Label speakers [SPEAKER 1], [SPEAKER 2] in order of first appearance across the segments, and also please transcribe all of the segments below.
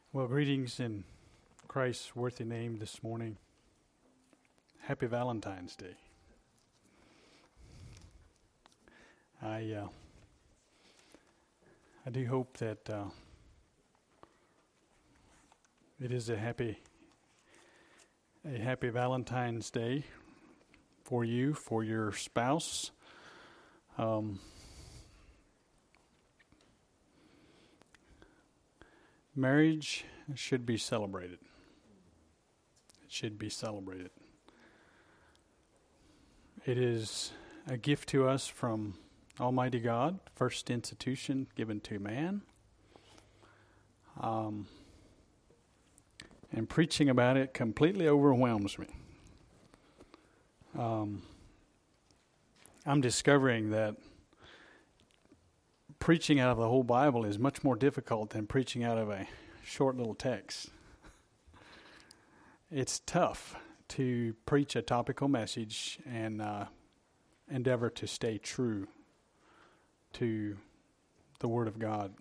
[SPEAKER 1] Well, greetings in Christ's worthy name this morning. Happy Valentine's Day. I do hope that it is a happy Valentine's Day for you, for your spouse. Marriage should be celebrated. It should be celebrated. It is a gift to us from Almighty God, first institution given to man. And preaching about it completely overwhelms me. I'm discovering that preaching out of the whole Bible is much more difficult than preaching out of a short little text. It's tough to preach a topical message and endeavor to stay true to the Word of God.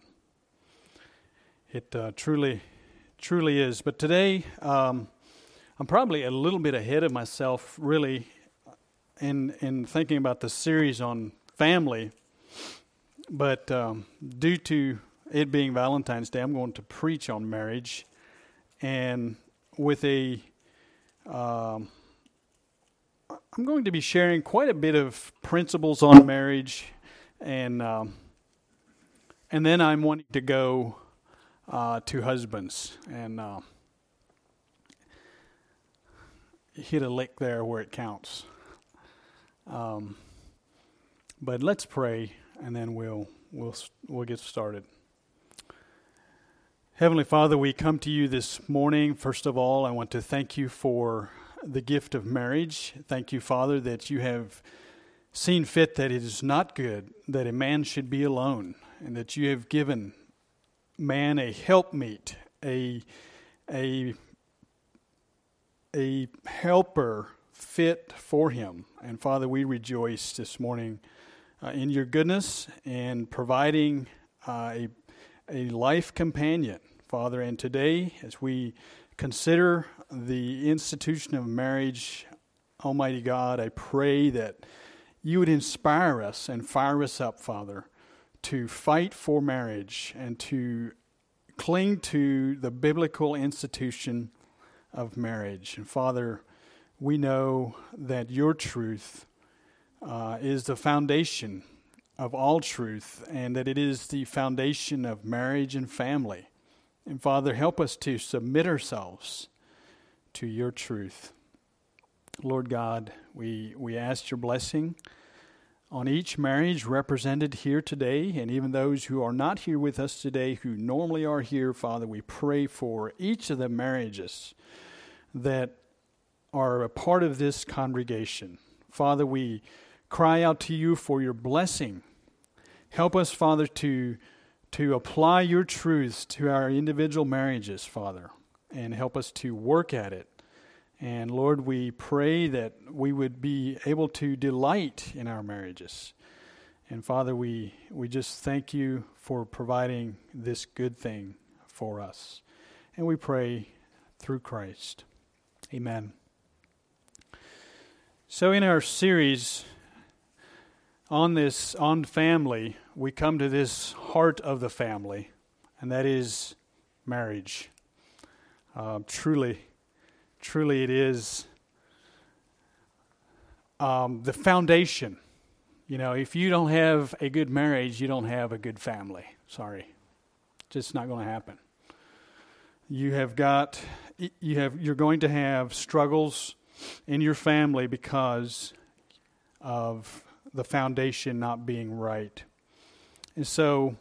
[SPEAKER 1] It truly is. But today, I'm probably a little bit ahead of myself, really, in thinking about the series on family. But due to it being Valentine's Day, I'm going to preach on marriage, and with I'm going to be sharing quite a bit of principles on marriage, and then I'm wanting to go to husbands and hit a lick there where it counts. But let's pray, and then we'll get started. Heavenly Father, we come to you this morning. First of all, I want to thank you for the gift of marriage. Thank you, Father, that you have seen fit that it is not good that a man should be alone, and that you have given man a helpmeet, a helper fit for him. And Father, we rejoice this morning in your goodness and providing a life companion, Father. And today, as we consider the institution of marriage, Almighty God, I pray that you would inspire us and fire us up, Father, to fight for marriage and to cling to the biblical institution of marriage. And Father, we know that your truth is the foundation of all truth, and that it is the foundation of marriage and family. And Father, help us to submit ourselves to your truth. Lord God, we ask your blessing on each marriage represented here today, and even those who are not here with us today, who normally are here. Father, we pray for each of the marriages that are a part of this congregation. Father, we cry out to you for your blessing. Help us, Father, to apply your truths to our individual marriages, Father, and help us to work at it. And Lord, we pray that we would be able to delight in our marriages. And Father, we just thank you for providing this good thing for us. And we pray through Christ. Amen. So in our series on family, we come to this heart of the family, and that is marriage. Truly it is the foundation. You know, if you don't have a good marriage, you don't have a good family. Sorry. Just not going to happen. You're going to have struggles in your family because of the foundation not being right. And so,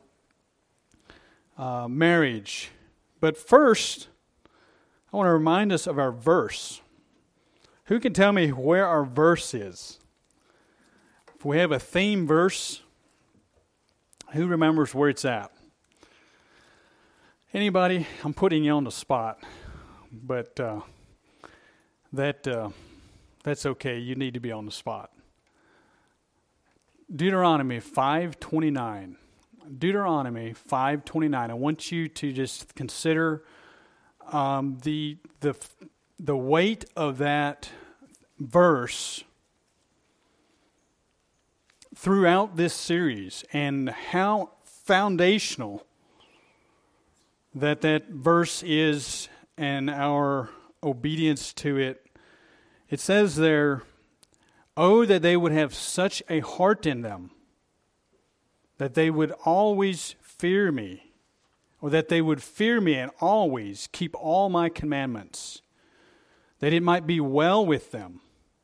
[SPEAKER 1] marriage. But first, I want to remind us of our verse. Who can tell me where our verse is? If we have a theme verse, who remembers where it's at? Anybody? I'm putting you on the spot, but that's okay. You need to be on the spot. Deuteronomy 5:29. Deuteronomy 5:29. I want you to just consider the weight of that verse throughout this series and how foundational that verse is and our obedience to it. It says there, "Oh, that they would have such a heart in them, that they would always fear me, or that they would fear me and always keep all my commandments, that it might be well with them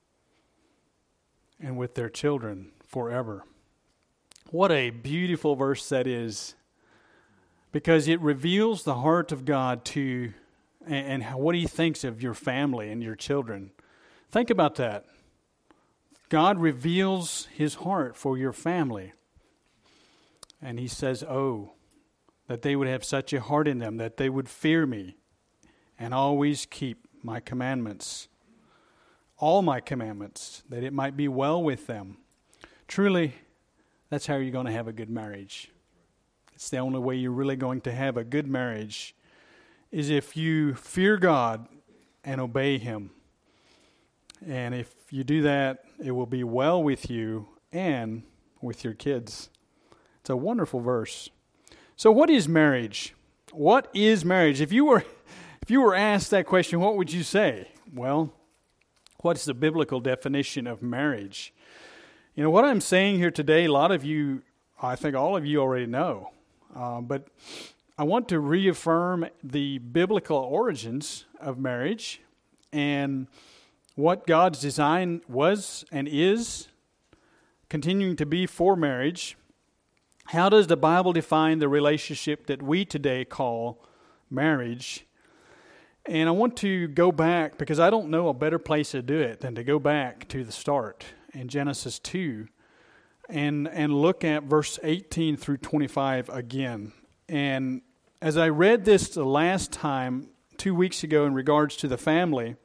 [SPEAKER 1] and with their children forever." What a beautiful verse that is, because it reveals the heart of God to and what He thinks of your family and your children. Think about that. God reveals His heart for your family. And He says, "Oh, that they would have such a heart in them, that they would fear me and always keep my commandments, all my commandments, that it might be well with them." Truly, that's how you're going to have a good marriage. It's the only way you're really going to have a good marriage, is if you fear God and obey Him. And if you do that, it will be well with you and with your kids. It's a wonderful verse. So what is marriage? What is marriage? If you were asked that question, what would you say? Well, what's the biblical definition of marriage? You know, what I'm saying here today, a lot of you, I think all of you already know. But I want to reaffirm the biblical origins of marriage and what God's design was and is continuing to be for marriage. How does the Bible define the relationship that we today call marriage? And I want to go back, because I don't know a better place to do it than to go back to the start in Genesis 2 and look at verse 18 through 25 again. And as I read this the last time, 2 weeks ago, in regards to the family,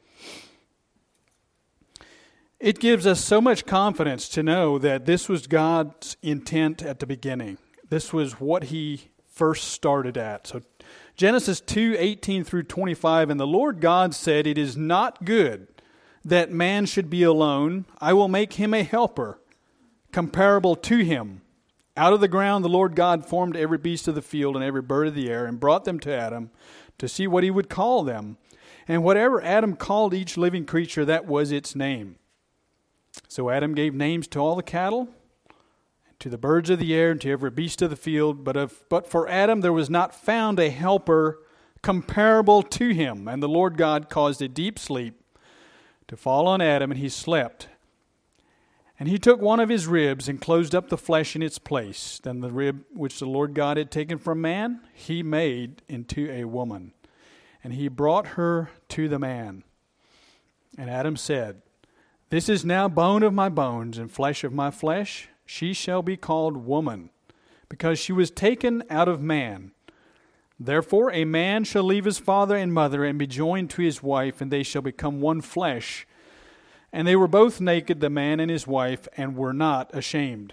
[SPEAKER 1] it gives us so much confidence to know that this was God's intent at the beginning. This was what He first started at. So Genesis 2:18 through 25, "And the Lord God said, It is not good that man should be alone. I will make him a helper, comparable to him. Out of the ground the Lord God formed every beast of the field and every bird of the air, and brought them to Adam to see what he would call them. And whatever Adam called each living creature, that was its name. So Adam gave names to all the cattle, to the birds of the air, and to every beast of the field. But for Adam there was not found a helper comparable to him. And the Lord God caused a deep sleep to fall on Adam, and he slept. And He took one of his ribs and closed up the flesh in its place. Then the rib which the Lord God had taken from man, He made into a woman. And He brought her to the man. And Adam said, This is now bone of my bones and flesh of my flesh. She shall be called woman, because she was taken out of man. Therefore a man shall leave his father and mother and be joined to his wife, and they shall become one flesh. And they were both naked, the man and his wife, and were not ashamed."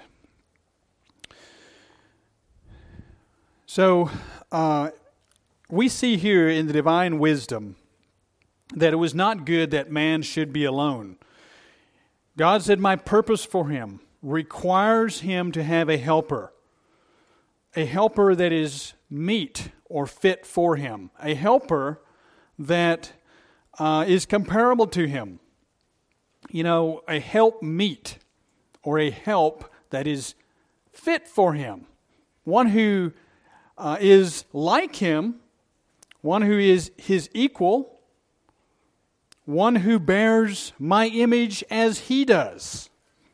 [SPEAKER 1] So we see here in the divine wisdom that it was not good that man should be alone. God said, my purpose for him requires him to have a helper that is meet or fit for him, a helper that is comparable to him. You know, a help meet, or a help that is fit for him. One who is like him, one who is his equal, one who bears my image as he does.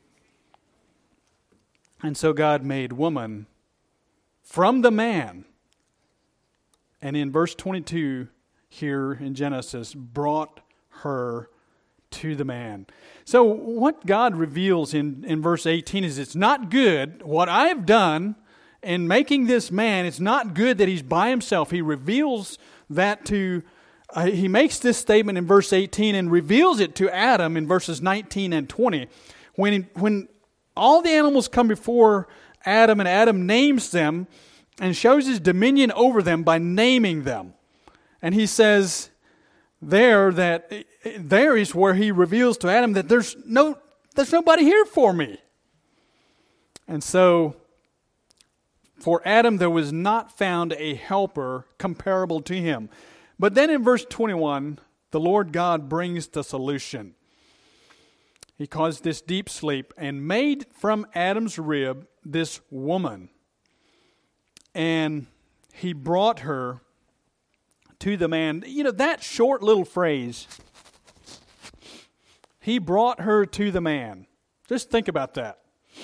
[SPEAKER 1] And so God made woman from the man. And in verse 22 here in Genesis, brought her to the man. So what God reveals in verse 18 is it's not good what I've done in making this man. It's not good that he's by himself. He reveals that to, he makes this statement in verse 18 and reveals it to Adam in verses 19 and 20. When all the animals come before Adam and Adam names them and shows his dominion over them by naming them. And he says there is where he reveals to Adam that there's nobody here for me. And so for Adam there was not found a helper comparable to him. But then in verse 21, the Lord God brings the solution. He caused this deep sleep and made from Adam's rib this woman. And he brought her to the man. You know, that short little phrase, he brought her to the man. Just think about that.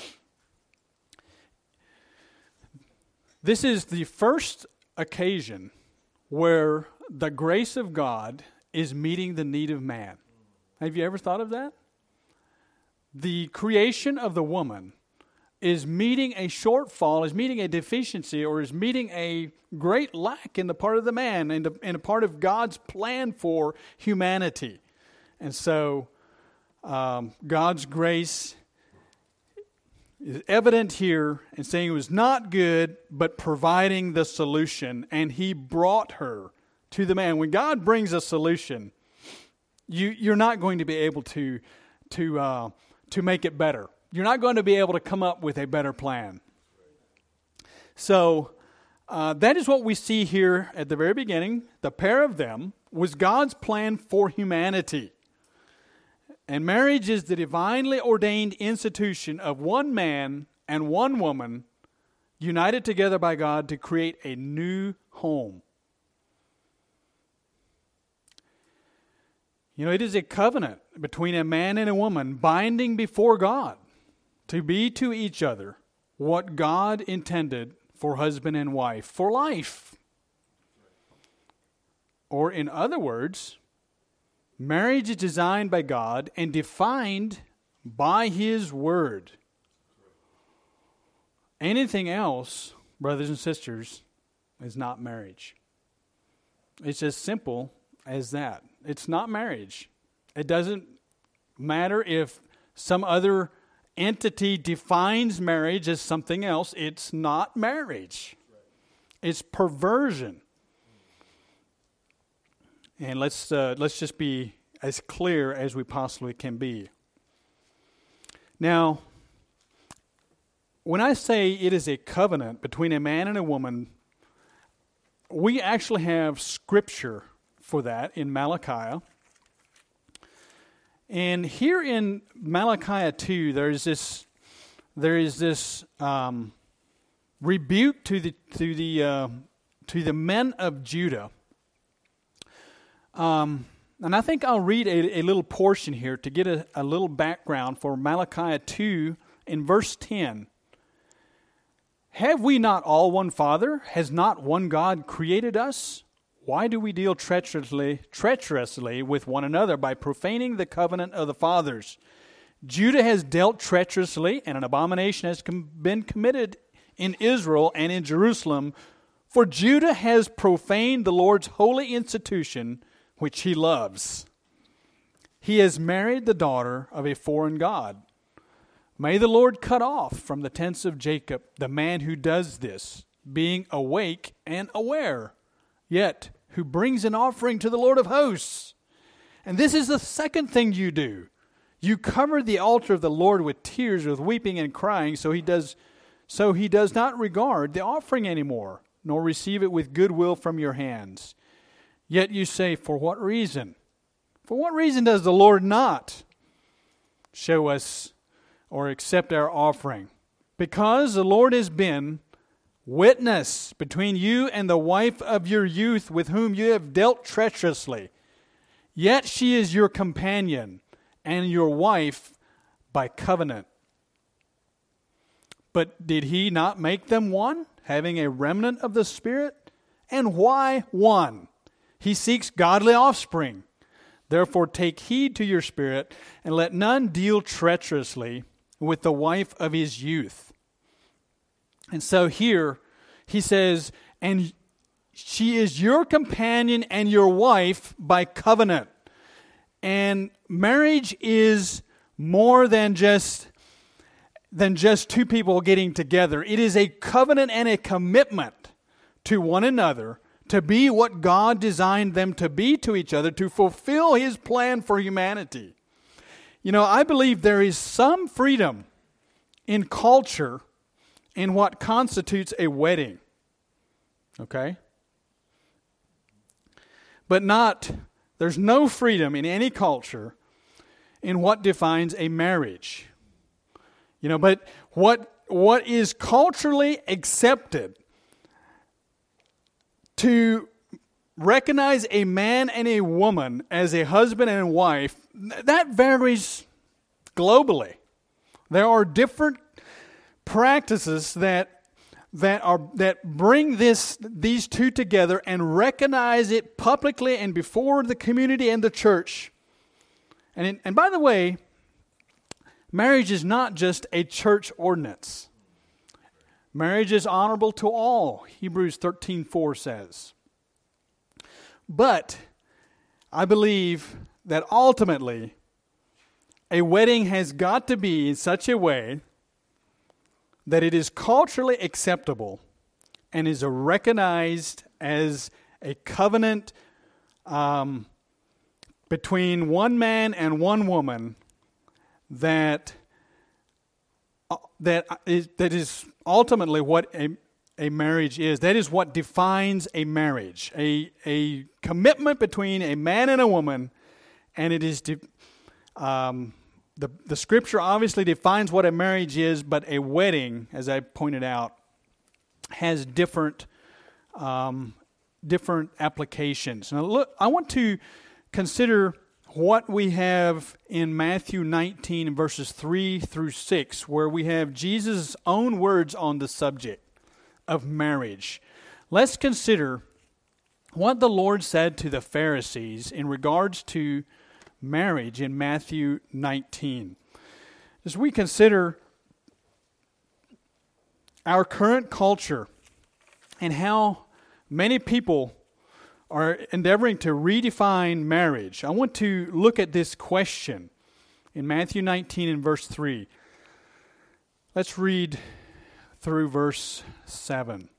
[SPEAKER 1] This is the first occasion where the grace of God is meeting the need of man. Have you ever thought of that? The creation of the woman is meeting a shortfall, is meeting a deficiency, or is meeting a great lack in the part of the man, and a part of God's plan for humanity. And so God's grace is evident here in saying it was not good, but providing the solution. And he brought her to the man. When God brings a solution, you're not going to be able to make it better. You're not going to be able to come up with a better plan. So that is what we see here at the very beginning. The pair of them was God's plan for humanity. And marriage is the divinely ordained institution of one man and one woman united together by God to create a new home. You know, it is a covenant between a man and a woman binding before God to be to each other what God intended for husband and wife for life. Or in other words, marriage is designed by God and defined by His Word. Anything else, brothers and sisters, is not marriage. It's as simple as that. It's not marriage. It doesn't matter if some other entity defines marriage as something else. It's not marriage. It's perversion. And let's just be as clear as we possibly can be. Now, when I say it is a covenant between a man and a woman, we actually have scripture for that in Malachi. And here in Malachi 2, there is this rebuke to the men of Judah. And I think I'll read a little portion here to get a little background for Malachi 2 in verse 10. Have we not all one Father? Has not one God created us? Why do we deal treacherously with one another by profaning the covenant of the fathers? Judah has dealt treacherously, and an abomination has been committed in Israel and in Jerusalem. For Judah has profaned the Lord's holy institution, which He loves. He has married the daughter of a foreign god. May the Lord cut off from the tents of Jacob the man who does this, being awake and aware, yet who brings an offering to the Lord of hosts. And this is the second thing you do. You cover the altar of the Lord with tears, with weeping and crying, so he does not regard the offering anymore, nor receive it with goodwill from your hands. Yet you say, for what reason? For what reason does the Lord not show us or accept our offering? Because the Lord has been witness between you and the wife of your youth with whom you have dealt treacherously. Yet she is your companion and your wife by covenant. But did He not make them one, having a remnant of the Spirit? And why one? He seeks godly offspring. Therefore take heed to your spirit, and let none deal treacherously with the wife of his youth. And so here he says, and she is your companion and your wife by covenant. And marriage is more than just two people getting together. It is a covenant and a commitment to one another to be what God designed them to be to each other, to fulfill His plan for humanity. You know, I believe there is some freedom in culture in what constitutes a wedding. Okay? But there's no freedom in any culture in what defines a marriage. You know, but what is culturally accepted to recognize a man and a woman as a husband and a wife, that varies globally. There are different practices that bring these two together and recognize it publicly and before the community and the church. And by the way, marriage is not just a church ordinance. Marriage is honorable to all, Hebrews 13:4 says. But I believe that ultimately a wedding has got to be in such a way that it is culturally acceptable and is recognized as a covenant between one man and one woman that is ultimately what a marriage is. That is what defines a marriage. A commitment between a man and a woman, and it is the Scripture obviously defines what a marriage is, but a wedding, as I pointed out, has different applications. Now look, I want to consider what we have in Matthew 19 verses 3 through 6, where we have Jesus' own words on the subject of marriage. Let's consider what the Lord said to the Pharisees in regards to marriage in Matthew 19. As we consider our current culture and how many people are endeavoring to redefine marriage, I want to look at this question in Matthew 19 and verse 3. Let's read through verse 7.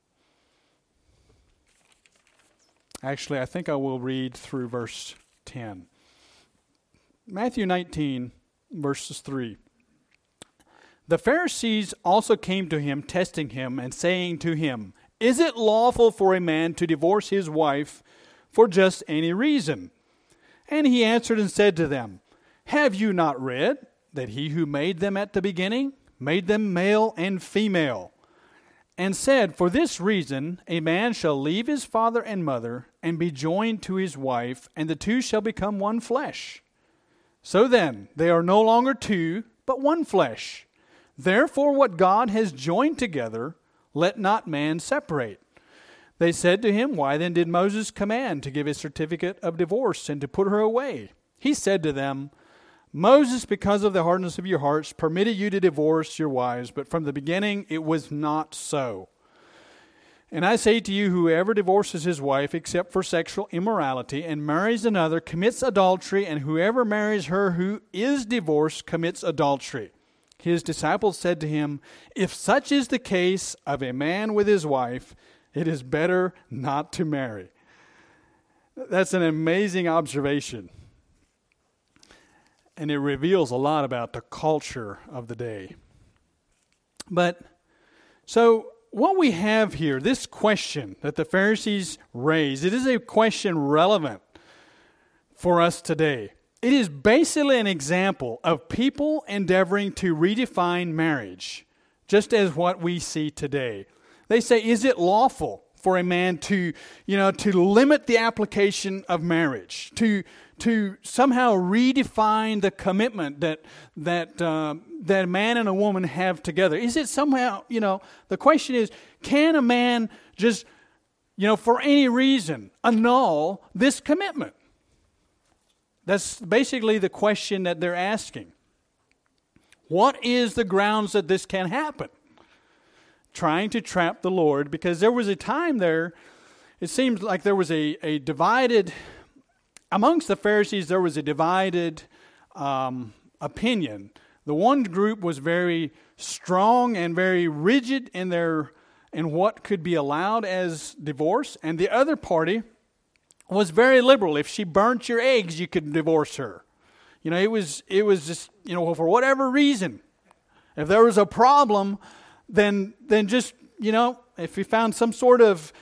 [SPEAKER 1] Actually, I think I will read through verse 10. Matthew 19, verses 3. The Pharisees also came to him, testing him, and saying to him, "Is it lawful for a man to divorce his wife for just any reason?" And he answered and said to them, "Have you not read that he who made them at the beginning made them male and female, and said, for this reason a man shall leave his father and mother and be joined to his wife, and the two shall become one flesh? So then, they are no longer two, but one flesh. Therefore what God has joined together, let not man separate." They said to him, "Why then did Moses command to give a certificate of divorce and to put her away?" He said to them, "Moses, because of the hardness of your hearts, permitted you to divorce your wives, but from the beginning it was not so. And I say to you, whoever divorces his wife except for sexual immorality and marries another commits adultery, and whoever marries her who is divorced commits adultery." His disciples said to him, "If such is the case of a man with his wife, it is better not to marry." That's an amazing observation. And it reveals a lot about the culture of the day. But, so what we have here, this question that the Pharisees raised, it is a question relevant for us today. It is basically an example of people endeavoring to redefine marriage, just as what we see today. They say, is it lawful for a man to limit the application of marriage, to somehow redefine the commitment that a man and a woman have together? Is it somehow, the question is, can a man just, for any reason, annul this commitment? That's basically the question that they're asking. What is the grounds that this can happen? Trying to trap the Lord, because there was a time there, it seems like there was a divided, amongst the Pharisees there was a divided opinion. The one group was very strong and very rigid in their in what could be allowed as divorce, and the other party was very liberal. If she burnt your eggs, you could divorce her. It was just, for whatever reason. If there was a problem, then just, if you found some sort of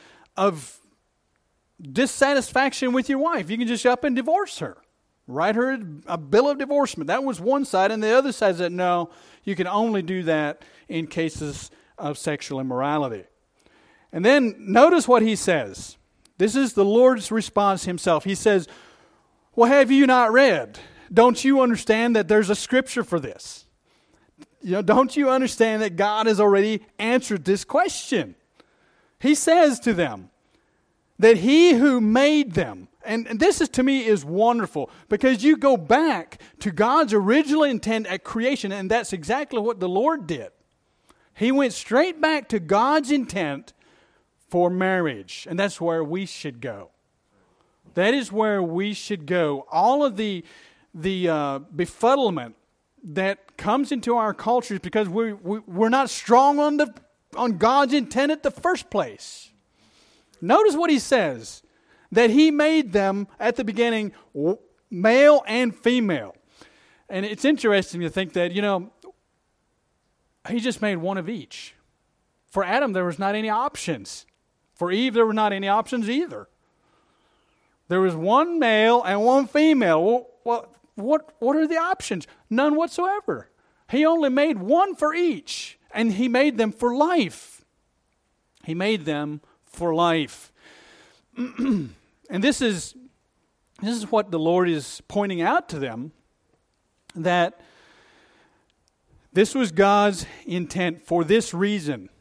[SPEAKER 1] dissatisfaction with your wife, you can just up and divorce her. Write her a bill of divorcement. That was one side. And the other side said, no, you can only do that in cases of sexual immorality. And then notice what he says. This is the Lord's response himself. He says, well, have you not read? Don't you understand that there's a scripture for this? Don't you understand that God has already answered this question? He says to them that he who made them, and this to me is wonderful, because you go back to God's original intent at creation, and that's exactly what the Lord did. He went straight back to God's intent for marriage, and that's where we should go. That is where we should go. All of the befuddlement that comes into our culture is because we're not strong on God's intent at the first place. Notice what he says, that he made them at the beginning male and female. And it's interesting to think that, he just made one of each. For Adam, there was not any options. For Eve, there were not any options either. There was one male and one female. Well, what are the options? None whatsoever. He only made one for each, and he made them for life. He made them for life. And this is what the Lord is pointing out to them, that this was God's intent for this reason.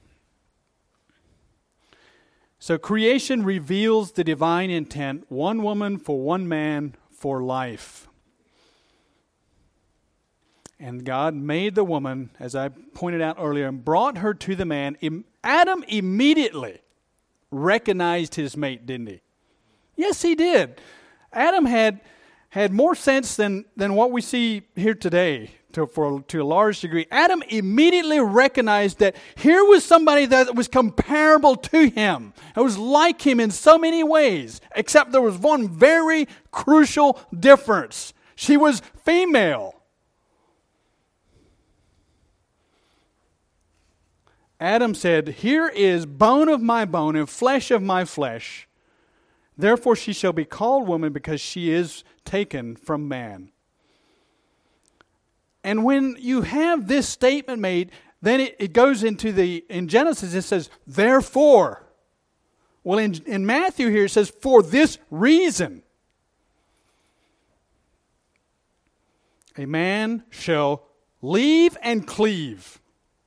[SPEAKER 1] So creation reveals the divine intent, one woman for one man for life. And God made the woman, as I pointed out earlier, and brought her to the man. Adam immediately recognized his mate, didn't he? Yes, he did. Adam had more sense than what we see here today to a large degree. Adam immediately recognized that here was somebody that was comparable to him. It was like him in so many ways, except there was one very crucial difference. She was female. Adam said, here is bone of my bone and flesh of my flesh. Therefore she shall be called woman, because she is taken from man. And when you have this statement made, then it goes into in Genesis it says, therefore. Well, in Matthew here it says, for this reason. A man shall leave and cleave.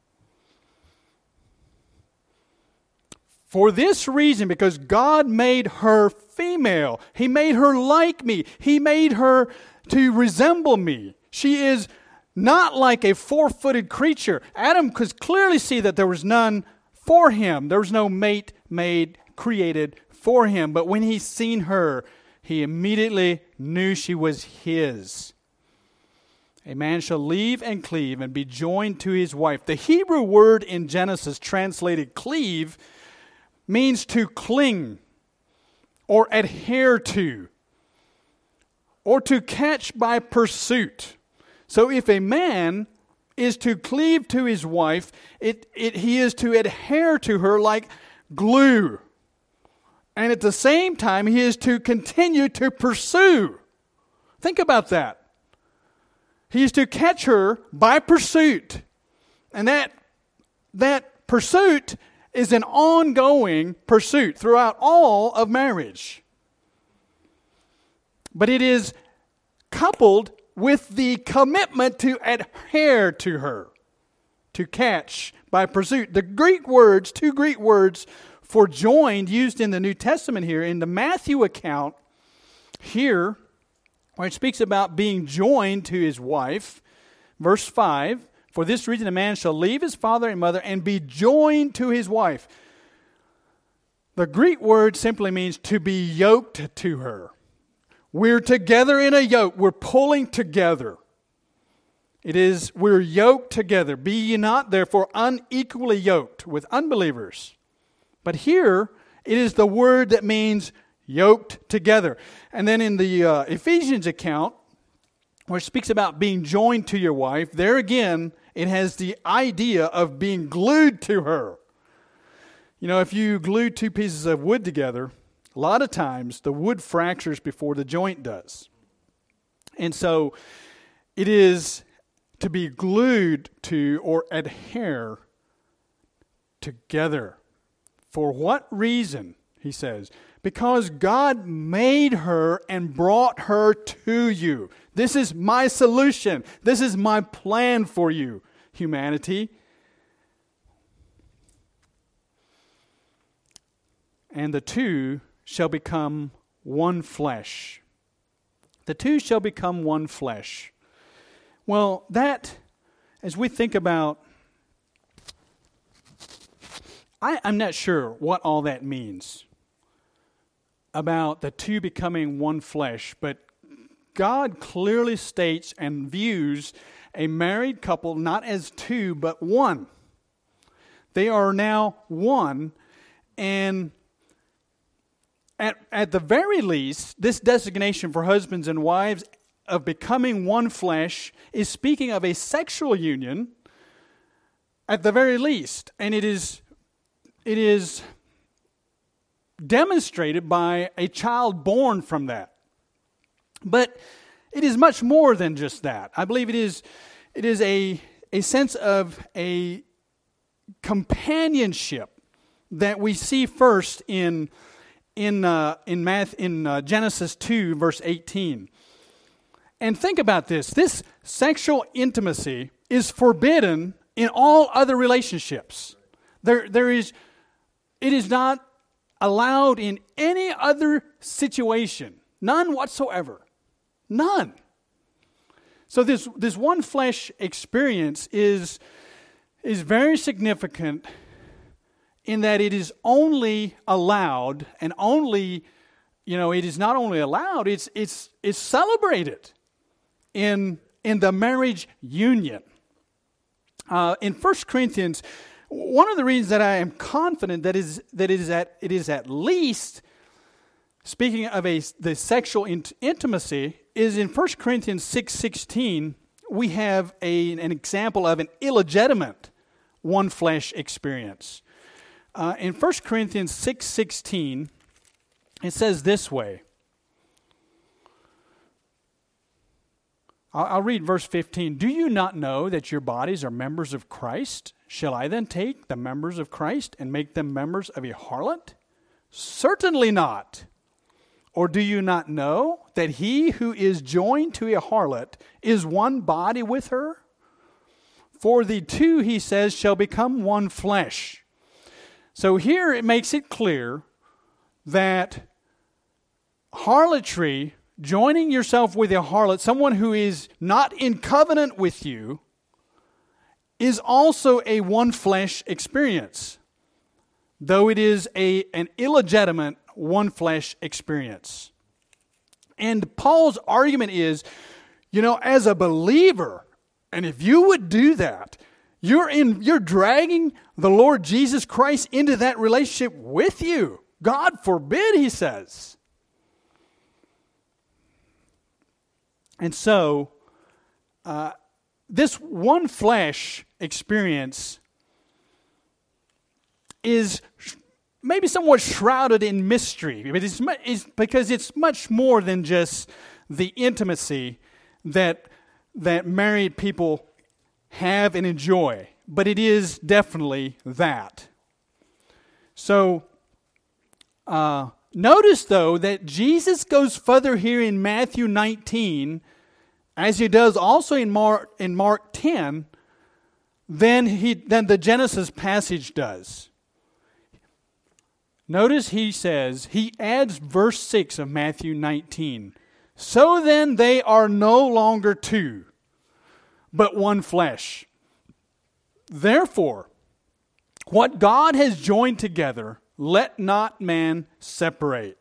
[SPEAKER 1] For this reason, because God made her female. He made her like me. He made her to resemble me. She is not like a four-footed creature. Adam could clearly see that there was none for him. There was no mate made, created for him. But when he seen her, he immediately knew she was his. A man shall leave and cleave and be joined to his wife. The Hebrew word in Genesis translated cleave means to cling or adhere to or to catch by pursuit. So if a man is to cleave to his wife, he is to adhere to her like glue. And at the same time, he is to continue to pursue. Think about that. He is to catch her by pursuit. And that pursuit is an ongoing pursuit throughout all of marriage. But it is coupled with the commitment to adhere to her, to catch by pursuit. The two Greek words for joined used in the New Testament here, in the Matthew account here, where it speaks about being joined to his wife, verse 5, for this reason a man shall leave his father and mother and be joined to his wife. The Greek word simply means to be yoked to her. We're together in a yoke. We're pulling together. We're yoked together. Be ye not therefore unequally yoked with unbelievers. But here, it is the word that means yoked together. And then in the Ephesians account, where it speaks about being joined to your wife, there again, it has the idea of being glued to her. You know, if you glue two pieces of wood together, a lot of times the wood fractures before the joint does. And so it is to be glued to or adhere together. For what reason, he says? Because God made her and brought her to you. This is my solution. This is my plan for you, humanity. And the two shall become one flesh. The two shall become one flesh. Well, that, as we think about, I'm not sure what all that means about the two becoming one flesh, but God clearly states and views a married couple not as two, but one. They are now one, and at the very least, this designation for husbands and wives of becoming one flesh is speaking of a sexual union at the very least. And it is demonstrated by a child born from that. But it is much more than just that. I believe it is a sense of a companionship that we see first in Genesis 2, verse 18. And think about this. This sexual intimacy is forbidden in all other relationships. It is not allowed in any other situation. None whatsoever. None. So this one flesh experience is very significant in that it is only allowed and only, it is not only allowed, it's celebrated in the marriage union. In 1 Corinthians, one of the reasons that I am confident that it is at least, speaking of the sexual intimacy, is in 1 Corinthians 6:16, we have an example of an illegitimate one flesh experience. In 1 Corinthians 6:16, it says this way. I'll read verse 15. Do you not know that your bodies are members of Christ? Shall I then take the members of Christ and make them members of a harlot? Certainly not. Or do you not know that he who is joined to a harlot is one body with her? For the two, he says, shall become one flesh. So here it makes it clear that harlotry, joining yourself with a harlot, someone who is not in covenant with you, is also a one flesh experience, though it is an illegitimate one flesh experience. And Paul's argument is, as a believer, and if you would do that, you're dragging the Lord Jesus Christ into that relationship with you. God forbid, he says. And so, this one flesh experience is maybe somewhat shrouded in mystery, but it's because it's much more than just the intimacy that married people have and enjoy, but it is definitely that. So, notice though that Jesus goes further here in Matthew 19, as he does also in Mark 10, than the Genesis passage does. Notice he adds verse 6 of Matthew 19. So then they are no longer two, but one flesh. Therefore, what God has joined together, let not man separate.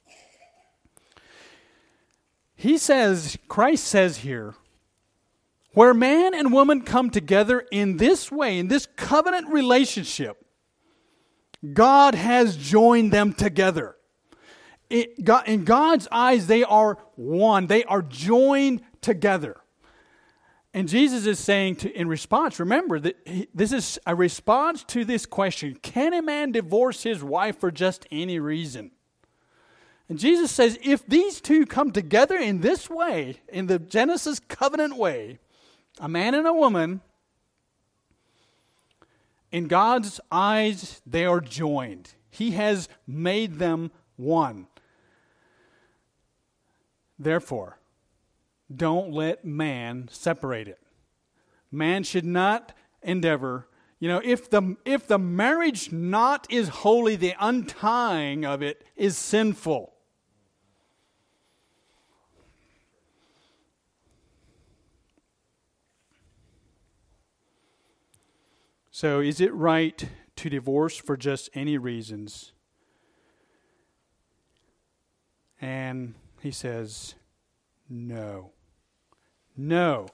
[SPEAKER 1] Christ says here, where man and woman come together in this way, in this covenant relationship, God has joined them together. In God's eyes, they are one. They are joined together. And Jesus is saying in response, remember, that this is a response to this question, can a man divorce his wife for just any reason? And Jesus says, if these two come together in this way, in the Genesis covenant way, a man and a woman, in God's eyes, they are joined. He has made them one. Therefore, don't let man separate it. Man should not endeavor. If the marriage knot is holy, the untying of it is sinful. So, is it right to divorce for just any reasons? And he says, no. No.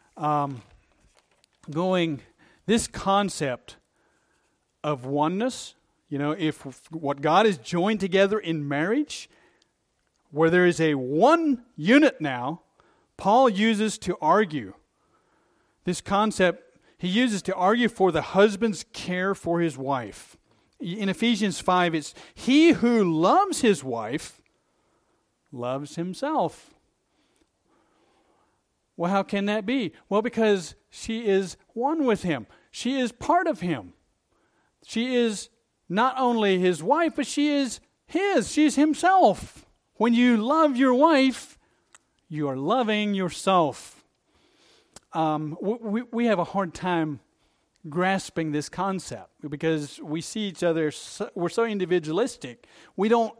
[SPEAKER 1] This concept of oneness, if what God has joined together in marriage, where there is a one unit now, Paul uses to argue. This concept he uses to argue for the husband's care for his wife. In Ephesians 5, it's, he who loves his wife loves himself. Well, how can that be? Well, because she is one with him. She is part of him. She is not only his wife, but she is his. She's himself. When you love your wife, you are loving yourself. We have a hard time grasping this concept because we see each other. We're so individualistic. We don't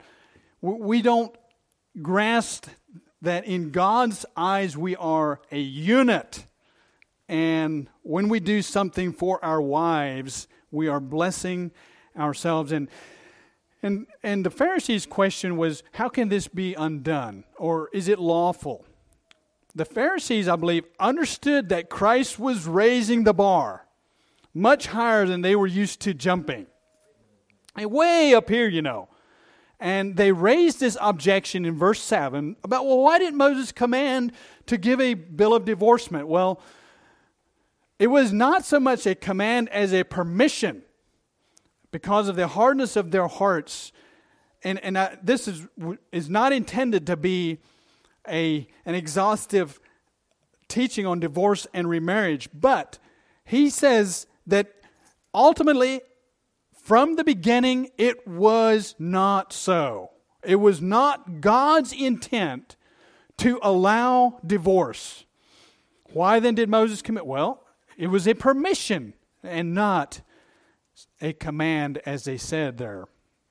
[SPEAKER 1] grasp that in God's eyes we are a unit, and when we do something for our wives, we are blessing ourselves. And the Pharisees' question was, how can this be undone, or is it lawful? The Pharisees, I believe, understood that Christ was raising the bar much higher than they were used to jumping. And way up here, And they raised this objection in verse 7 about, well, why didn't Moses command to give a bill of divorcement? Well, it was not so much a command as a permission because of the hardness of their hearts. And this is not intended to be an exhaustive teaching on divorce and remarriage. But he says that ultimately, from the beginning, it was not so. It was not God's intent to allow divorce. Why then did Moses commit? Well, it was a permission and not a command, as they said there.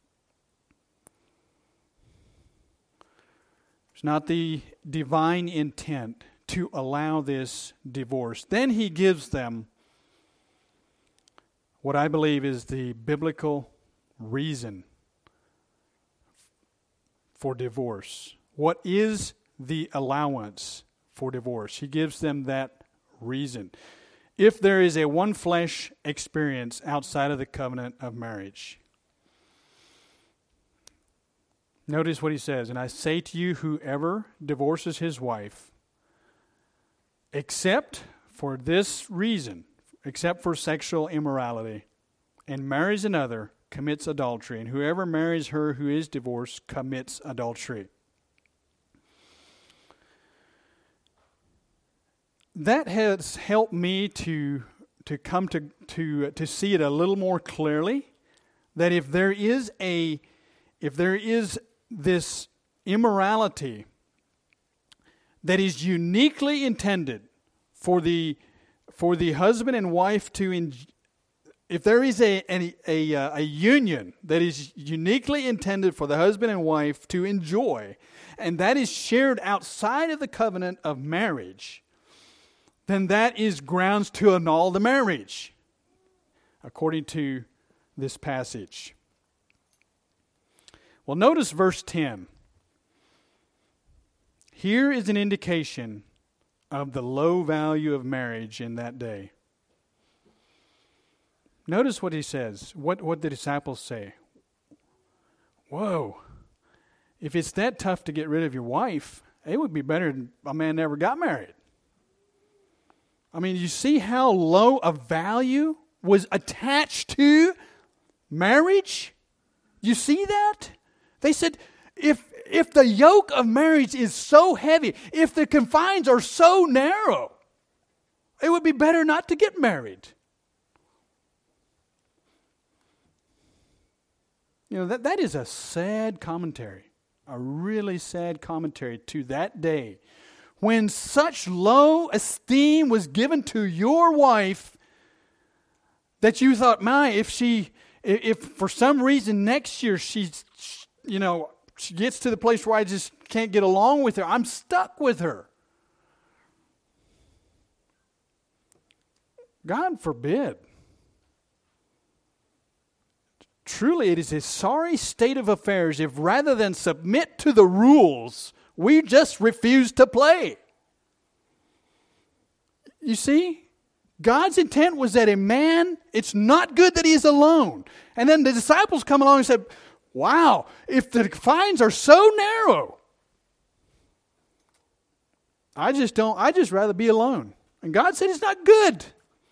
[SPEAKER 1] It's not the divine intent to allow this divorce. Then he gives them what I believe is the biblical reason for divorce. What is the allowance for divorce? He gives them that reason. If there is a one flesh experience outside of the covenant of marriage. Notice what he says, and I say to you, whoever divorces his wife, except for this reason, except for sexual immorality, and marries another, commits adultery. And whoever marries her who is divorced commits adultery. That has helped me to come to see it a little more clearly. That if there is this immorality that is uniquely intended for the husband and wife if there is a union that is uniquely intended for the husband and wife to enjoy, and that is shared outside of the covenant of marriage, then that is grounds to annul the marriage, according to this passage. Well, notice verse 10. Here is an indication of the low value of marriage in that day. Notice what he says. What the disciples say. Whoa. If it's that tough to get rid of your wife, it would be better if a man never got married. I mean, you see how low a value was attached to marriage? You see that? They said, if the yoke of marriage is so heavy, if the confines are so narrow, it would be better not to get married. You know, that is a sad commentary, a really sad commentary to that day when such low esteem was given to your wife that you thought, if for some reason next year she gets to the place where I just can't get along with her, I'm stuck with her. God forbid. Truly, it is a sorry state of affairs if rather than submit to the rules, we just refuse to play. You see, God's intent was that a man, it's not good that he is alone. And then the disciples come along and said, wow, if the confines are so narrow, I just rather be alone. And God said it's not good.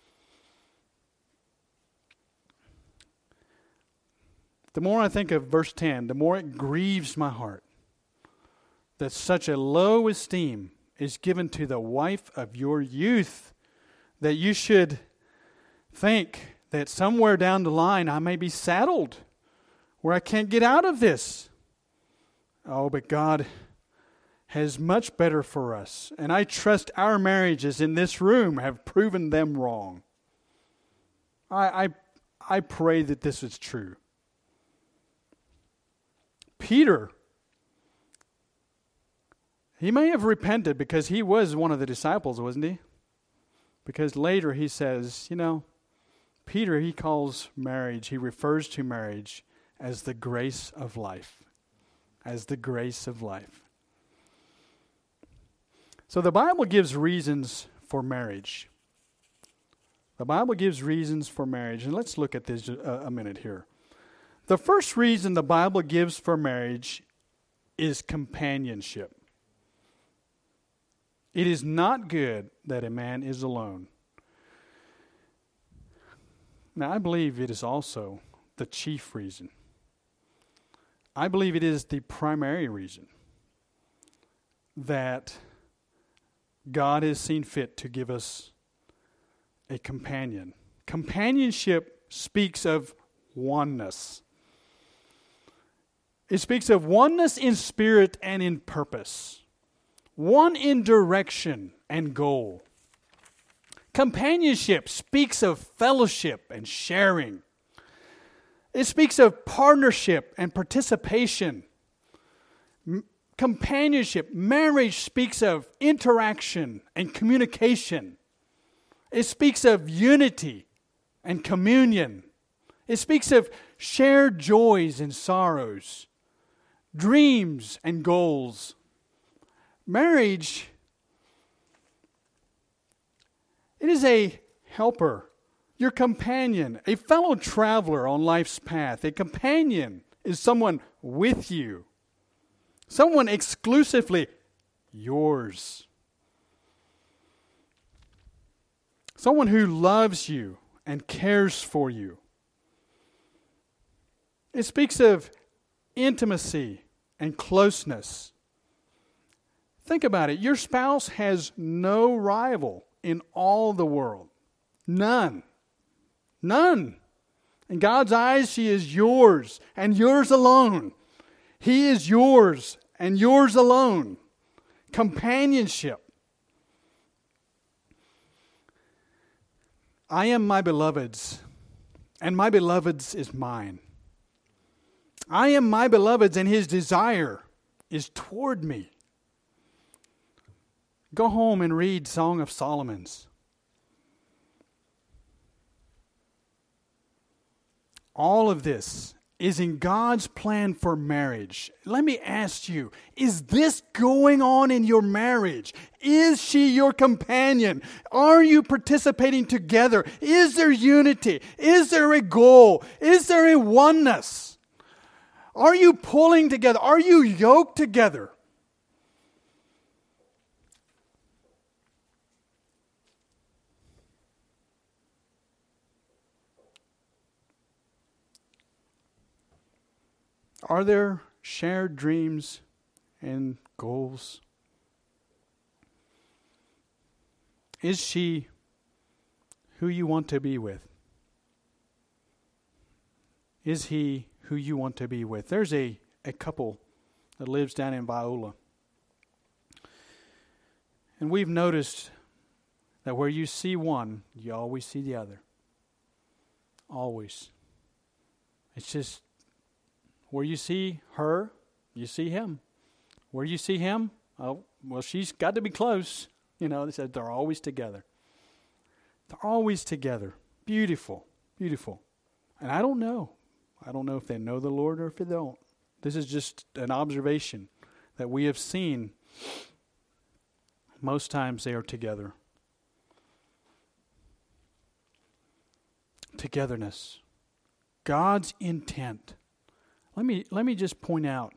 [SPEAKER 1] The more I think of verse 10, the more it grieves my heart that such a low esteem is given to the wife of your youth, that you should think that somewhere down the line I may be saddled where I can't get out of this. Oh, but God has much better for us. And I trust our marriages in this room have proven them wrong. I pray that this is true. Peter, he may have repented because he was one of the disciples, wasn't he? Because later he says, Peter, he calls marriage, he refers to marriage as the grace of life. As the grace of life. So the Bible gives reasons for marriage. The Bible gives reasons for marriage. And let's look at this a minute here. The first reason the Bible gives for marriage is companionship. It is not good that a man is alone. Now, I believe it is also the chief reason. I believe it is the primary reason that God has seen fit to give us a companion. Companionship speaks of oneness. It speaks of oneness in spirit and in purpose. One in direction and goal. Companionship speaks of fellowship and sharing. It speaks of partnership and participation. Companionship, marriage speaks of interaction and communication. It speaks of unity and communion. It speaks of shared joys and sorrows, dreams and goals. Marriage, it is a helper, your companion, a fellow traveler on life's path. A companion is someone with you, someone exclusively yours, someone who loves you and cares for you. It speaks of intimacy and closeness. Think about it. Your spouse has no rival in all the world. None. None. In God's eyes, she is yours and yours alone. He is yours and yours alone. Companionship. I am my beloved's, and my beloved's is mine. I am my beloved's, and his desire is toward me. Go home and read Song of Solomon's. All of this is in God's plan for marriage. Let me ask you, is this going on in your marriage? Is she your companion? Are you participating together? Is there unity? Is there a goal? Is there a oneness? Are you pulling together? Are you yoked together? Are there shared dreams and goals? Is she who you want to be with? Is he who you want to be with? There's a couple that lives down in Viola. And we've noticed that where you see one, you always see the other. Always. It's just where you see her, you see him. Where you see him, oh, well, she's got to be close. You know, they said they're always together. They're always together. Beautiful, beautiful. And I don't know. I don't know if they know the Lord or if they don't. This is just an observation that we have seen. Most times they are together. Togetherness. God's intent. Let me just point out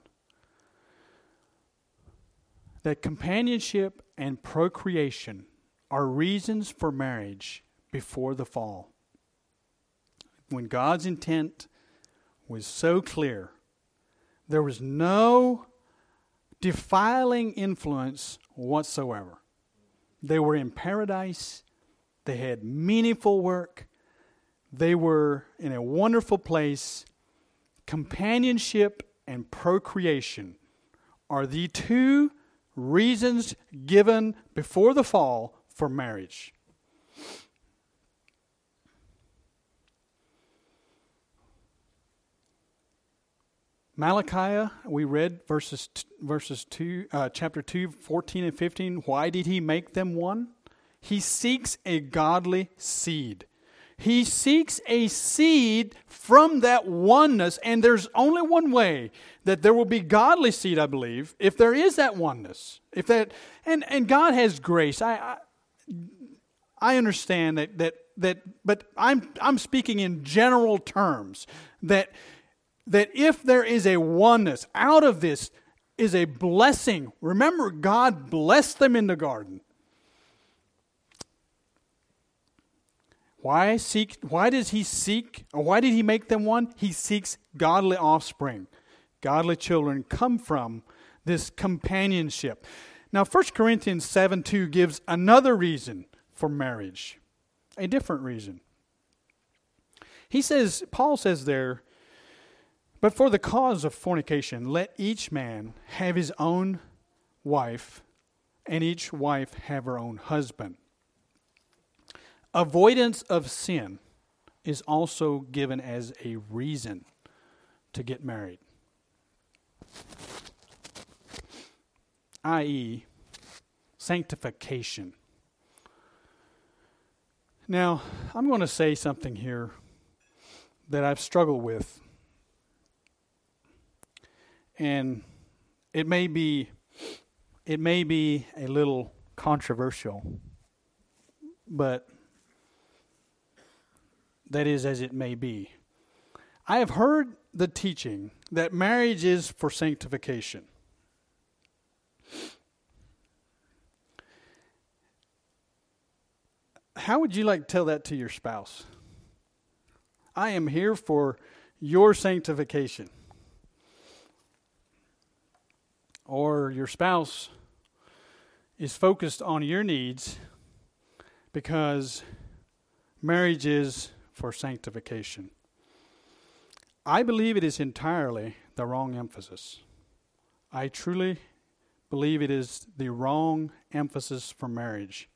[SPEAKER 1] that companionship and procreation are reasons for marriage before the fall. When God's intent was so clear, there was no defiling influence whatsoever. They were in paradise. They had meaningful work. They were in a wonderful place. Companionship and procreation are the two reasons given before the fall for marriage. Malachi, we read chapter 2, 14 and 15. Why did he make them one? He seeks a godly seed. He seeks a seed from that oneness, and there's only one way that there will be godly seed, I believe, if there is that oneness. If that, and God has grace. I understand that, but I'm speaking in general terms that if there is a oneness, out of this is a blessing. Remember, God blessed them in the garden. Why does he seek, or why did he make them one? He seeks godly offspring. Godly children come from this companionship. Now, 1 Corinthians 7:2 gives another reason for marriage. A different reason. Paul says there, but for the cause of fornication, let each man have his own wife, and each wife have her own husband. Avoidance of sin is also given as a reason to get married. I.e., sanctification. Now, I'm going to say something here that I've struggled with. And it may be a little controversial, but that is as it may be. I have heard the teaching that marriage is for sanctification. How would you like to tell that to your spouse? I am here for your sanctification. Or your spouse is focused on your needs because marriage is for sanctification. I believe it is entirely the wrong emphasis. I truly believe it is the wrong emphasis for marriage.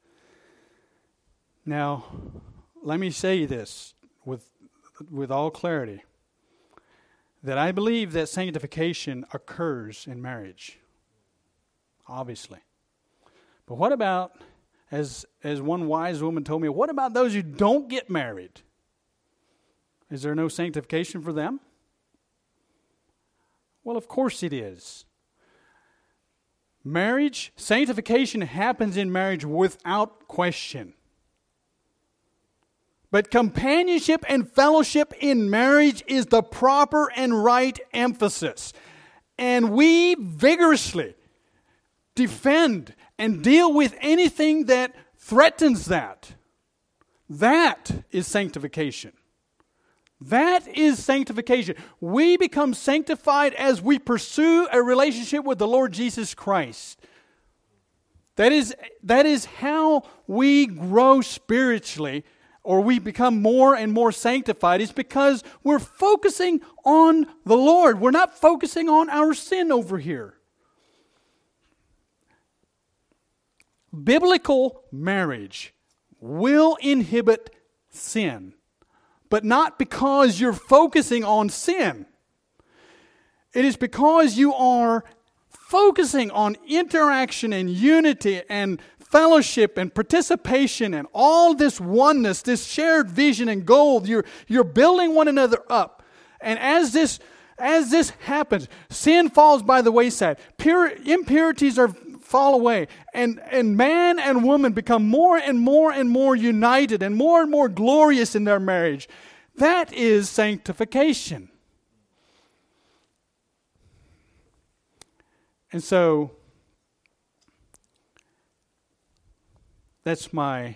[SPEAKER 1] Now, let me say this with all clarity, that I believe that sanctification occurs in marriage, obviously. But what about, as one wise woman told me, what about those who don't get married? Is there no sanctification for them? Well, of course it is. Marriage, sanctification happens in marriage without question. But companionship and fellowship in marriage is the proper and right emphasis. And we vigorously defend and deal with anything that threatens that. That is sanctification. That is sanctification. We become sanctified as we pursue a relationship with the Lord Jesus Christ. That is how we grow spiritually, or we become more and more sanctified. It's because we're focusing on the Lord. We're not focusing on our sin over here. Biblical marriage will inhibit sin, but not because you're focusing on sin. It is because you are focusing on interaction and unity and fellowship and participation and all this oneness, this shared vision and goal. You're building one another up. And as this happens, sin falls by the wayside. Impurities fall away. And man and woman become more and more united and more glorious in their marriage. That is sanctification. And so, that's my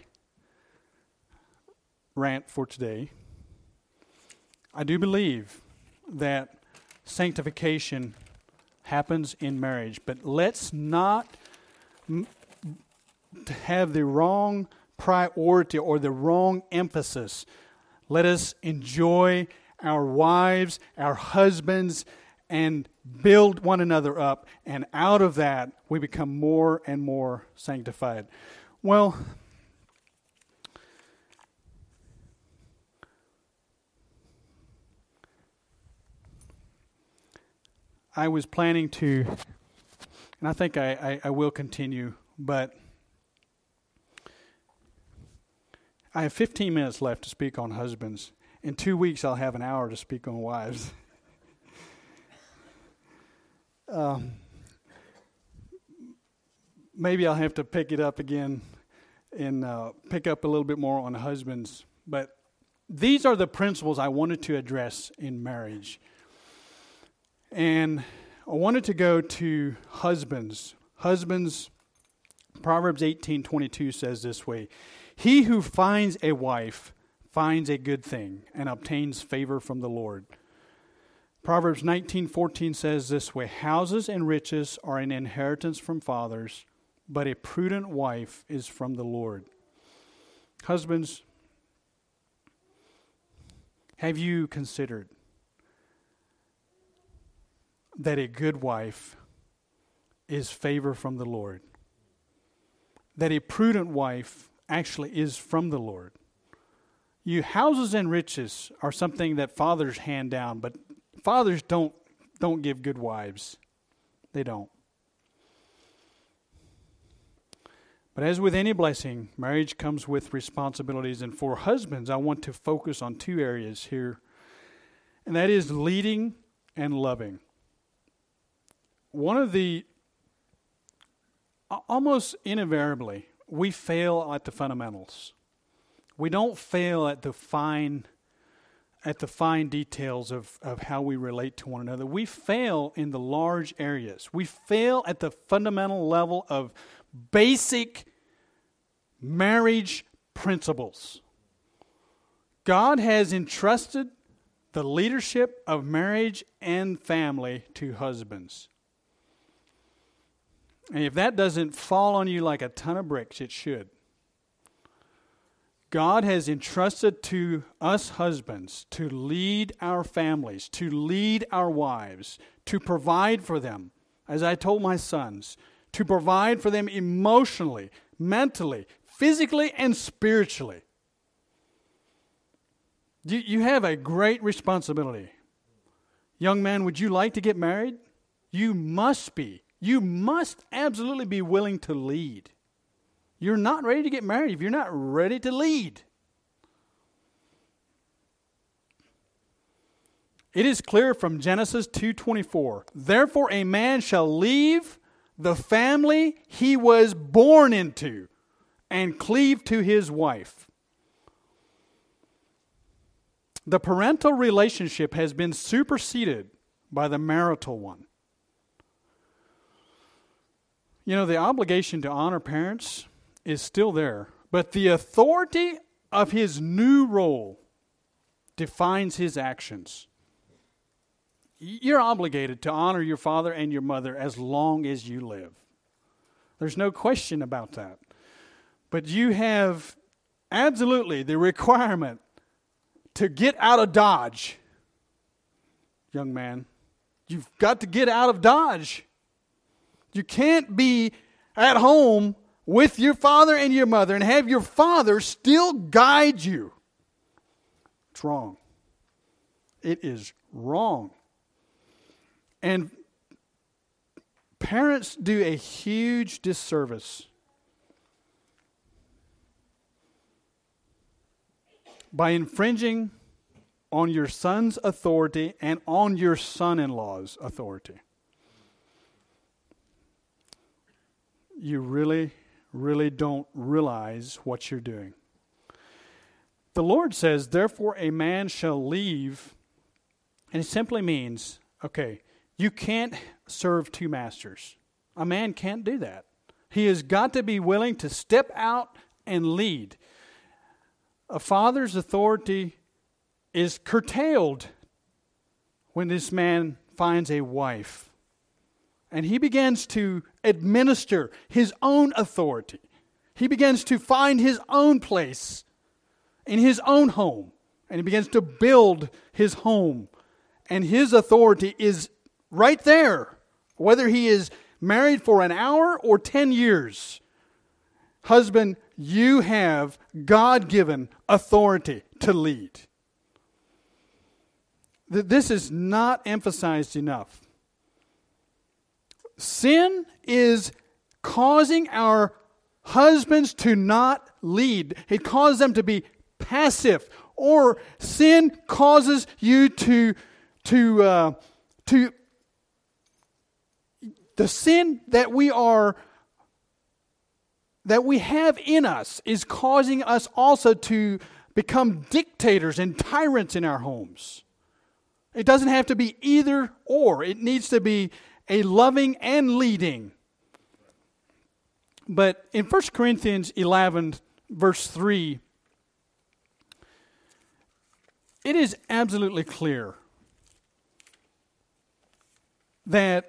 [SPEAKER 1] rant for today. I do believe that sanctification happens in marriage, but let's not have the wrong priority or the wrong emphasis. Let us enjoy our wives, our husbands, and build one another up. And out of that, we become more and more sanctified. Well, I was planning to, and I think I will continue, but I have 15 minutes left to speak on husbands. In 2 weeks, I'll have an hour to speak on wives. Maybe I'll have to pick it up again and pick up a little bit more on husbands. But these are the principles I wanted to address in marriage. And I wanted to go to husbands. Husbands, Proverbs 18:22 says this way: "He who finds a wife finds a good thing and obtains favor from the Lord." Proverbs 19:14 says this way: "Houses and riches are an inheritance from fathers, but a prudent wife is from the Lord." Husbands, have you considered that a good wife is favor from the Lord? That a prudent wife actually is from the Lord? Houses and riches are something that fathers hand down, but fathers don't give good wives. They don't. But as with any blessing, marriage comes with responsibilities. And for husbands, I want to focus on two areas here. And that is leading and loving. One of the, almost invariably, we fail at the fundamentals. We don't fail at the fine details of how we relate to one another. We fail in the large areas. We fail at the fundamental level of basic marriage principles. God has entrusted the leadership of marriage and family to husbands. And if that doesn't fall on you like a ton of bricks, it should. God has entrusted to us husbands to lead our families, to lead our wives, to provide for them, as I told my sons, to provide for them emotionally, mentally, physically, and spiritually. You have a great responsibility. Young man, would you like to get married? You must be. You must absolutely be willing to lead. You're not ready to get married if you're not ready to lead. It is clear from Genesis 2:24. Therefore a man shall leave the family he was born into and cleave to his wife. The parental relationship has been superseded by the marital one. You know, the obligation to honor parents is still there, but the authority of his new role defines his actions. You're obligated to honor your father and your mother as long as you live. There's no question about that. But you have absolutely the requirement to get out of Dodge. Young man, you've got to get out of Dodge. You can't be at home with your father and your mother and have your father still guide you. It's wrong. It is wrong. And parents do a huge disservice by infringing on your son's authority and on your son-in-law's authority. You really, really don't realize what you're doing. The Lord says, therefore a man shall leave, and it simply means, okay, you can't serve two masters. A man can't do that. He has got to be willing to step out and lead. A father's authority is curtailed when this man finds a wife. And he begins to administer his own authority. He begins to find his own place in his own home. And he begins to build his home. And his authority is right there, whether he is married for an hour or 10 years. Husband, you have God-given authority to lead. This is not emphasized enough. Sin is causing our husbands to not lead. It causes them to be passive. Or sin causes you to the sin that we have in us is causing us also to become dictators and tyrants in our homes. It doesn't have to be either or. It needs to be a loving and leading. But in 1 Corinthians 11, verse 3, it is absolutely clear that,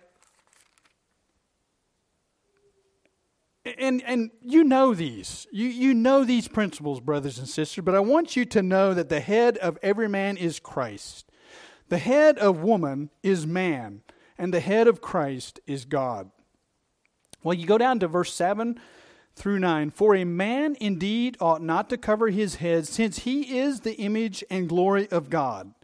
[SPEAKER 1] and you know these. You know these principles, brothers and sisters, but I want you to know that the head of every man is Christ. The head of woman is man, and the head of Christ is God. Well, you go down to verse 7 through 9. For a man indeed ought not to cover his head, since he is the image and glory of God.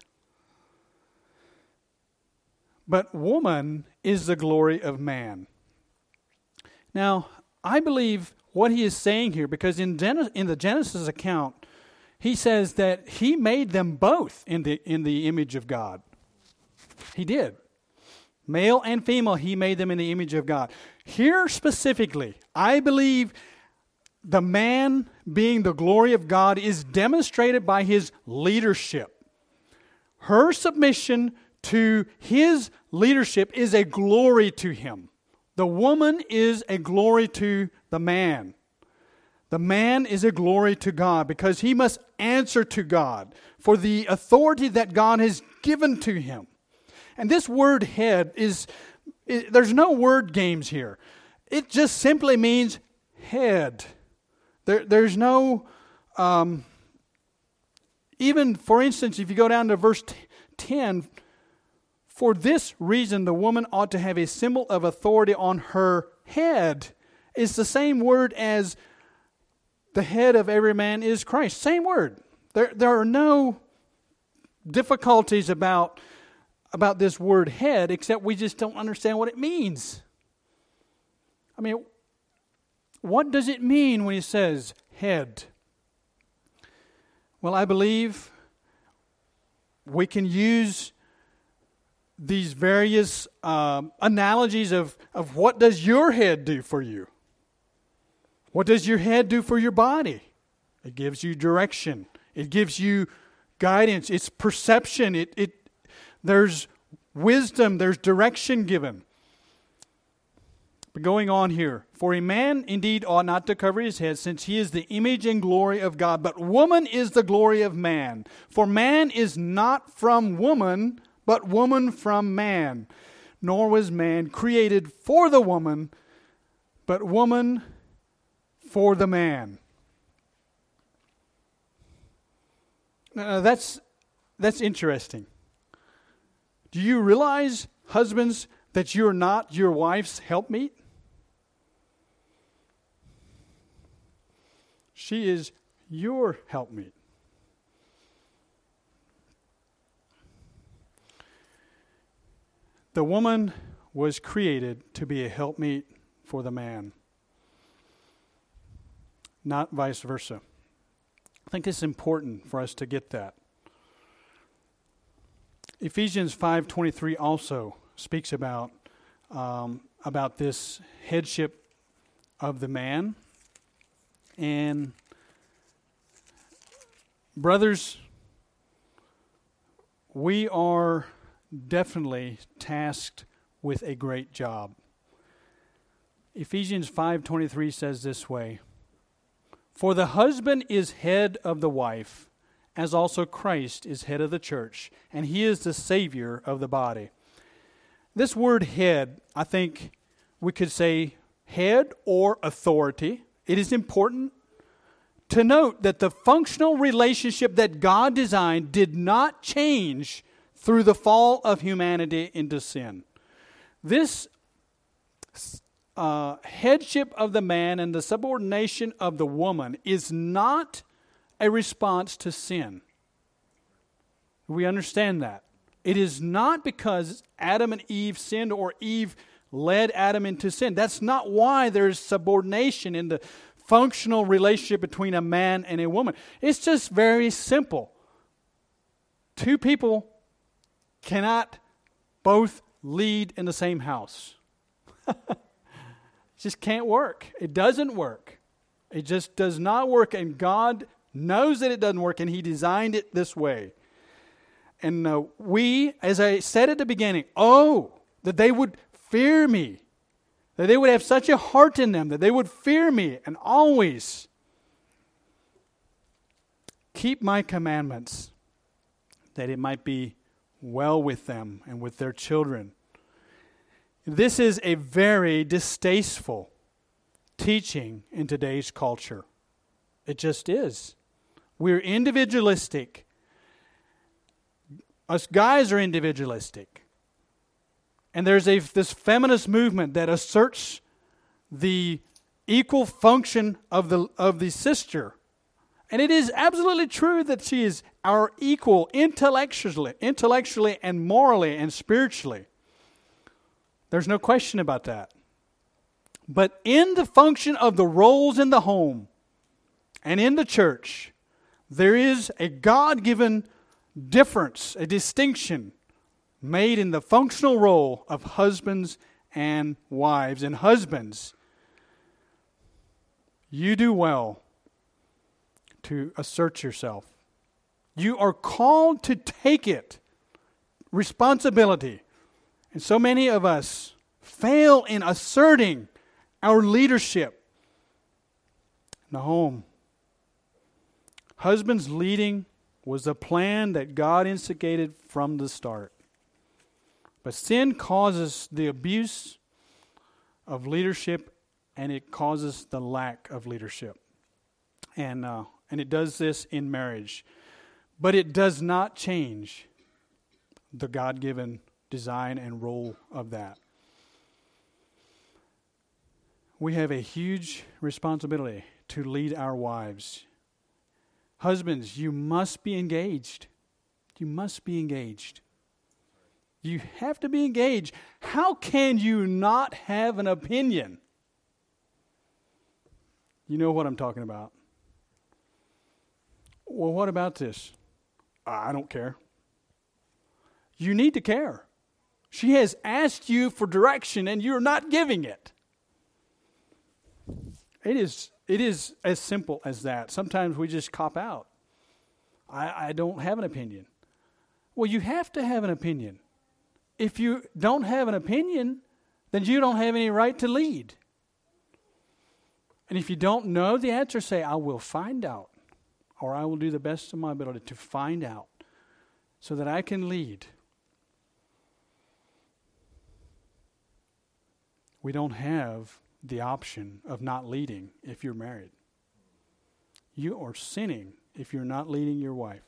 [SPEAKER 1] But woman is the glory of man. Now, I believe what he is saying here, because in the Genesis account, he says that he made them both in the image of God. He did. Male and female, he made them in the image of God. Here specifically, I believe the man being the glory of God is demonstrated by his leadership. Her submission to his leadership is a glory to him. The woman is a glory to the man. The man is a glory to God because he must answer to God for the authority that God has given to him. And this word head there's no word games here. It just simply means head. There's no, even for instance, if you go down to verse 10, for this reason the woman ought to have a symbol of authority on her head. It's the same word as the head of every man is Christ. Same word. There are no difficulties about this word head, except we just don't understand what it means. I mean, what does it mean when he says head? Well, I believe we can use these various analogies of what does your head do for you? What does your head do for your body? It gives you direction. It gives you guidance. It's perception. There's wisdom. There's direction given. But going on here, for a man indeed ought not to cover his head, since he is the image and glory of God. But woman is the glory of man. For man is not from woman, but woman from man. Nor was man created for the woman, but woman for the man. Now that's interesting. Do you realize, husbands, that you're not your wife's helpmeet? She is your helpmeet. The woman was created to be a helpmeet for the man, not vice versa. I think it's important for us to get that. Ephesians 5:23 also speaks about this headship of the man. And brothers, we are definitely tasked with a great job. Ephesians 5:23 says this way, for the husband is head of the wife, as also Christ is head of the church, and he is the Savior of the body. This word head, I think we could say head or authority. It is important to note that the functional relationship that God designed did not change through the fall of humanity into sin. This headship of the man and the subordination of the woman is not a response to sin. We understand that. It is not because Adam and Eve sinned or Eve led Adam into sin. That's not why there's subordination in the functional relationship between a man and a woman. It's just very simple. Two people cannot both lead in the same house. It just can't work. It doesn't work. It just does not work, and God knows that it doesn't work, and He designed it this way. And we, as I said at the beginning, that they would fear me, that they would have such a heart in them, that they would fear me and always keep my commandments, that it might be well with them and with their children. This is a very distasteful teaching in today's culture. It just is. We're individualistic. Us guys are individualistic. And there's this feminist movement that asserts the equal function of the sister. And it is absolutely true that she is our equal intellectually and morally and spiritually. There's no question about that. But in the function of the roles in the home and in the church, there is a God-given difference, a distinction made in the functional role of husbands and wives. And husbands, you do well to assert yourself. You are called to take it, responsibility. And so many of us fail in asserting our leadership in the home. Husbands leading was a plan that God instigated from the start. But sin causes the abuse of leadership, and it causes the lack of leadership. And it does this in marriage. But it does not change the God-given design and role of that. We have a huge responsibility to lead our wives. Husbands, you must be engaged. You must be engaged. You have to be engaged. How can you not have an opinion? You know what I'm talking about. Well, what about this? I don't care. You need to care. She has asked you for direction and you're not giving it. It is as simple as that. Sometimes we just cop out. I don't have an opinion. Well, you have to have an opinion. If you don't have an opinion, then you don't have any right to lead. And if you don't know the answer, say, I will find out. Or I will do the best of my ability to find out so that I can lead. We don't have the option of not leading if you're married. You are sinning if you're not leading your wife.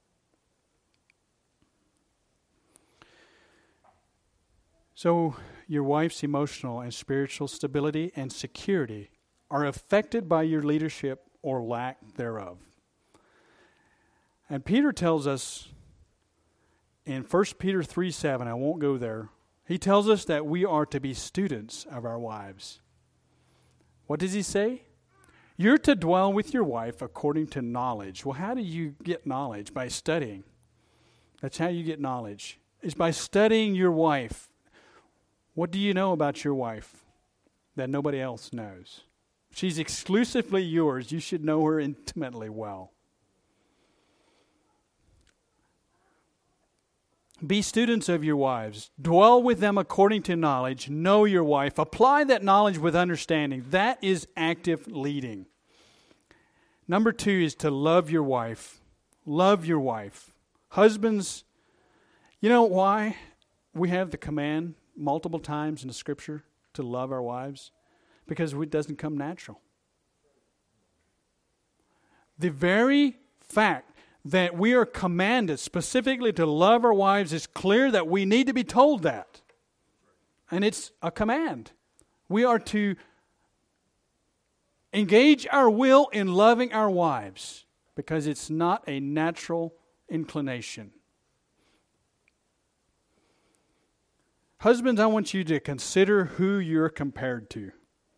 [SPEAKER 1] So your wife's emotional and spiritual stability and security are affected by your leadership or lack thereof. And Peter tells us in 1 Peter 3:7, I won't go there, he tells us that we are to be students of our wives. What does he say? You're to dwell with your wife according to knowledge. Well, how do you get knowledge? By studying. That's how you get knowledge. It's by studying your wife. What do you know about your wife that nobody else knows? She's exclusively yours. You should know her intimately well. Be students of your wives. Dwell with them according to knowledge. Know your wife. Apply that knowledge with understanding. That is active leading. Number 2 is to love your wife. Love your wife. Husbands, you know why we have the command multiple times in the Scripture to love our wives? Because it doesn't come natural. The very fact that we are commanded specifically to love our wives is clear that we need to be told that. And it's a command. We are to engage our will in loving our wives because it's not a natural inclination. Husbands, I want you to consider who you're compared to.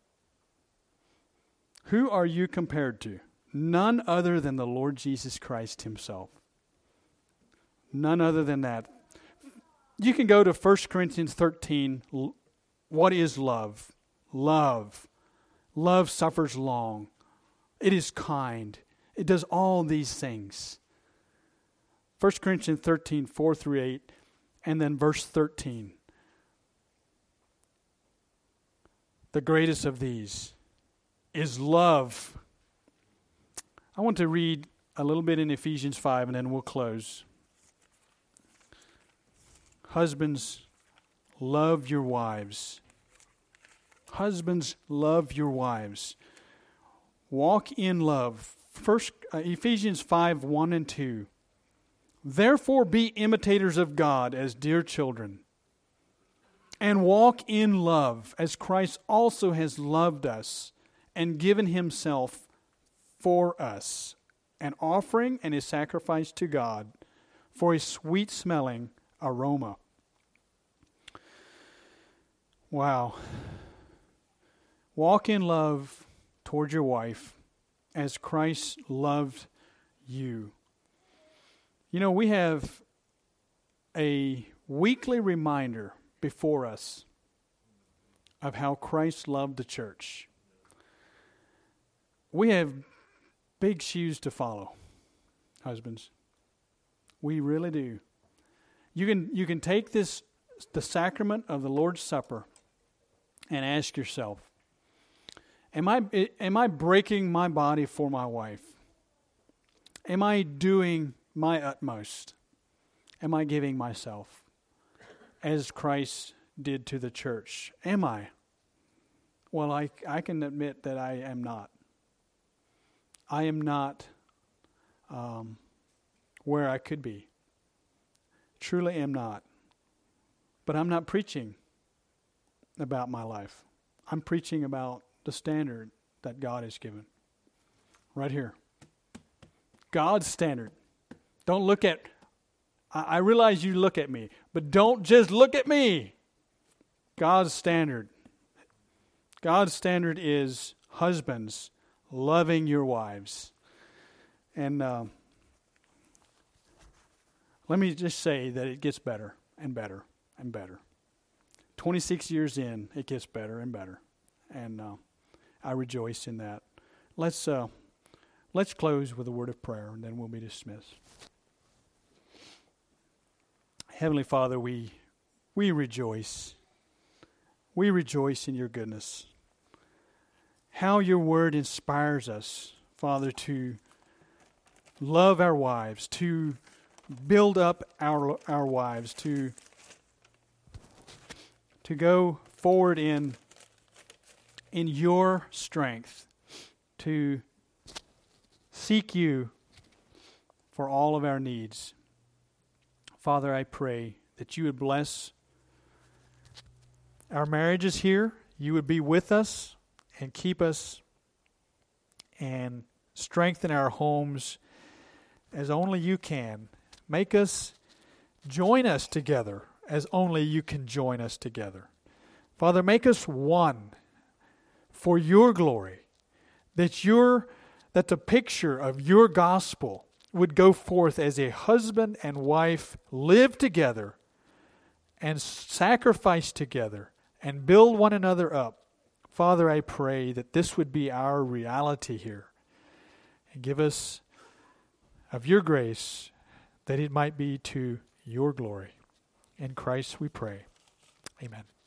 [SPEAKER 1] Who are you compared to? None other than the Lord Jesus Christ himself. None other than that. You can go to 1 Corinthians 13. What is love? Love. Love suffers long. It is kind. It does all these things. 1 Corinthians 13, 4 through 8, and then verse 13. The greatest of these is love. I want to read a little bit in Ephesians 5 and then we'll close. Husbands, love your wives. Husbands, love your wives. Walk in love. Ephesians 5, 1 and 2. Therefore be imitators of God as dear children, and walk in love as Christ also has loved us and given himself for us, an offering and a sacrifice to God for a sweet-smelling aroma. Wow. Walk in love toward your wife as Christ loved you. You know, we have a weekly reminder before us of how Christ loved the church. We have big shoes to follow, husbands. We really do. You can take the sacrament of the Lord's Supper and ask yourself, am I breaking my body for my wife? Am I doing my utmost? Am I giving myself as Christ did to the church? Am I? Well, I can admit that I am not. I am not where I could be. Truly am not. But I'm not preaching about my life. I'm preaching about the standard that God has given. Right here. God's standard. Don't look at, I realize you look at me, but don't just look at me. God's standard. God's standard is husbands loving your wives. And let me just say that it gets better and better and better. 26 years in, it gets better and better. And I rejoice in that. Let's close with a word of prayer, and then we'll be dismissed. Heavenly Father, we rejoice. We rejoice in your goodness. How your word inspires us, Father, to love our wives, to build up our wives, to go forward in your strength, to seek you for all of our needs. Father, I pray that you would bless our marriages here. You would be with us and keep us and strengthen our homes as only you can. Make us join us together as only you can join us together. Father, make us one for your glory, that the picture of your gospel would go forth as a husband and wife live together and sacrifice together and build one another up. Father, I pray that this would be our reality here. And give us of your grace that it might be to your glory. In Christ we pray. Amen.